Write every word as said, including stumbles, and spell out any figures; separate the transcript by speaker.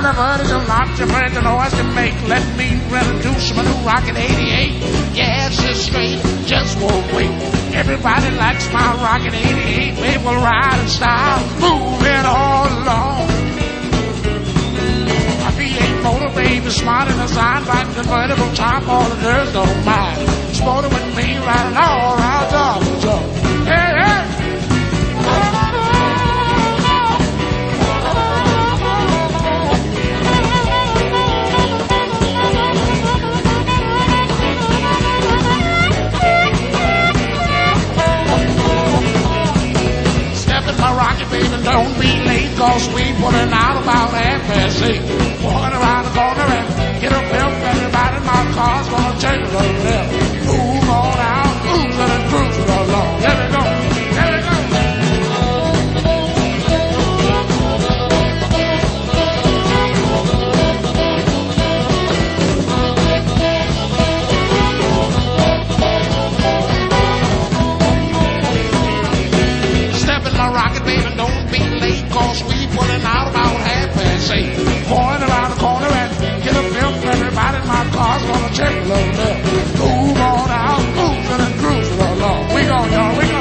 Speaker 1: I've heard is a lot of the noise to make. Let me introduce my new Rocket eighty-eight. Gas is straight, just won't wait. Everybody likes my Rocket eighty-eight. Baby will ride in style, moving all along. My V eight motor, baby, smart and designed like convertible top. All the girls don't mind. Sporting with me, riding all around the top. Hey, hey! My rocket, baby, don't be late, cause we pulling out about half past eight. Walking around the corner and get a bill. Everybody in my car's gonna take a little left. Move on out, move and cruise along. There we go, there we go. My rocket, baby, don't be late, cause we pulling out about half past eight. Going around the corner and get a bill. Everybody in my car's gonna take a little left. Move on out, moving and cruising along. We go, y'all, we go.